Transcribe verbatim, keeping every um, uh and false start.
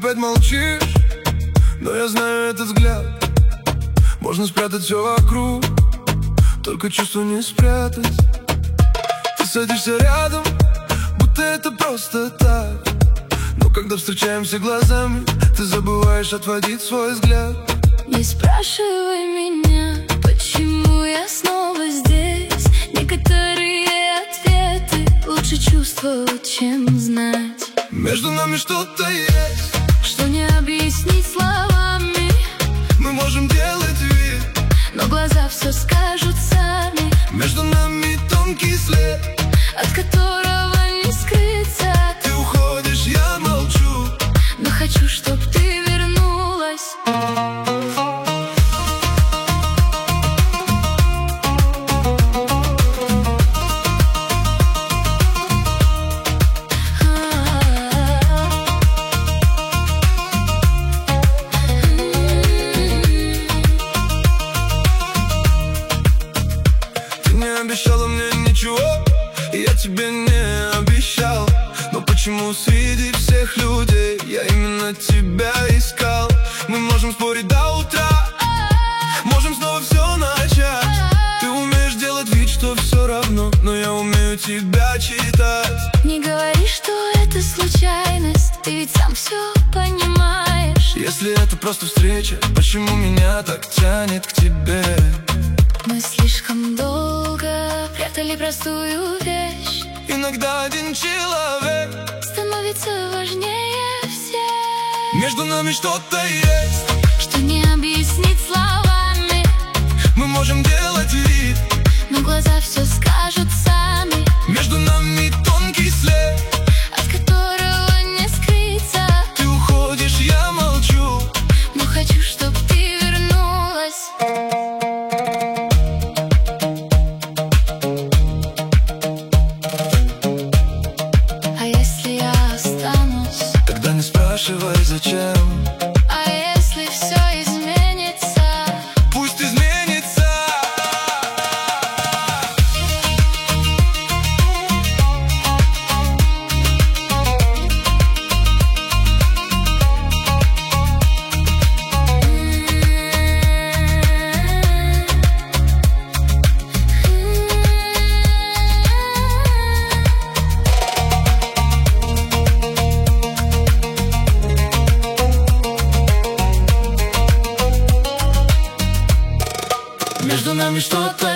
опять молчишь, но я знаю этот взгляд. Можно спрятать все вокруг, только чувство не спрятать. Ты садишься рядом, будто это просто так. Но когда встречаемся глазами, ты забываешь отводить свой взгляд. Не спрашивай меня, почему я снова здесь. Некоторые ответы лучше чувствовать, чем знать. Между нами что-то есть, что не объяснить словами. Мы можем делать вид, но глаза все скажут сами. Между нами тонкий след, от которого не скрыться. Ты уходишь, я молчу, но хочу, чтоб ты вернулась. Обещала мне ничего, и я тебе не обещал. Но почему среди всех людей я именно тебя искал? Мы можем спорить до утра, можем снова все начать. Ты умеешь делать вид, что все равно, но я умею тебя читать. Не говори, что это случайность, ты ведь сам все понимаешь. Если это просто встреча, почему меня так тянет к тебе? Мы слишком долго прятали простую вещь. Иногда один человек становится важнее всех. Между нами что-то есть, что не объяснить словами. Мы можем делать вид, но глаза все скажут сами. Между нами тонкий след, от которого не скрыться. Ты уходишь, я молчу, но хочу, чтоб ты вернулась. Спрашивай, зачем? А если все изменится? Пусть изменится. Между нами что-то